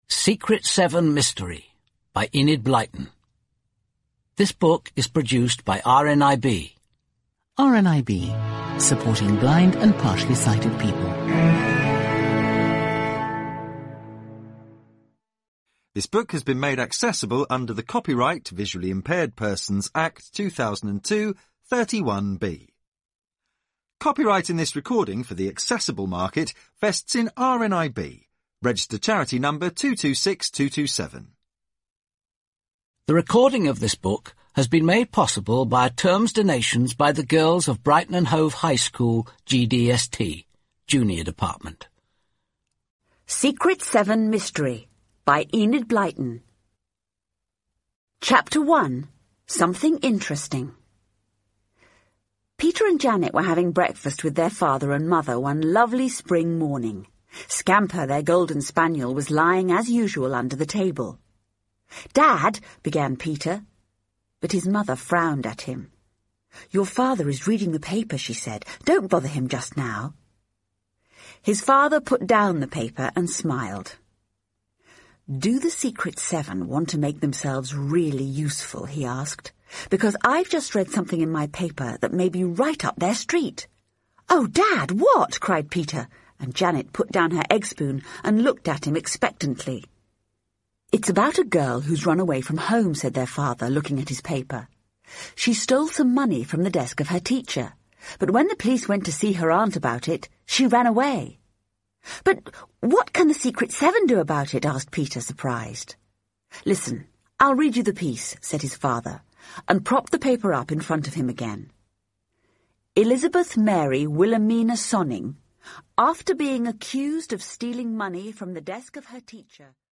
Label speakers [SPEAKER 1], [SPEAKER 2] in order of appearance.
[SPEAKER 1] Secret 7 Mystery by Enid Blyton. This book is produced by RNIB.
[SPEAKER 2] RNIB, supporting blind and partially sighted people.
[SPEAKER 3] This book has been made accessible under the Copyright to Visually Impaired Persons Act 2002, 31B. Copyright in this recording for the accessible market vests in RNIB, registered charity number 226227.
[SPEAKER 1] The recording of this book has been made possible by terms donations by the girls of Brighton and Hove High School GDST, Junior Department.
[SPEAKER 4] Secret 7 Mystery by Enid Blyton. Chapter 1. Something Interesting. Peter and Janet were having breakfast with their father and mother one lovely spring morning. Scamper, their golden spaniel, was lying as usual under the table. "Dad," began Peter, but his mother frowned at him. "Your father is reading the paper," she said. "Don't bother him just now." His father put down the paper and smiled. "Do the Secret 7 want to make themselves really useful?" he asked. "Because I've just read something in my paper that may be right up their street." "Oh, Dad, what?" cried Peter, and Janet put down her egg spoon and looked at him expectantly. "It's about a girl who's run away from home," said their father, looking at his paper. "She stole some money from the desk of her teacher, but when the police went to see her aunt about it, she ran away." "But what can the Secret 7 do about it?" asked Peter, surprised. "Listen, I'll read you the piece," said his father, and propped the paper up in front of him again. "Elizabeth Mary Wilhelmina Sonning, after being accused of stealing money from the desk of her teacher..."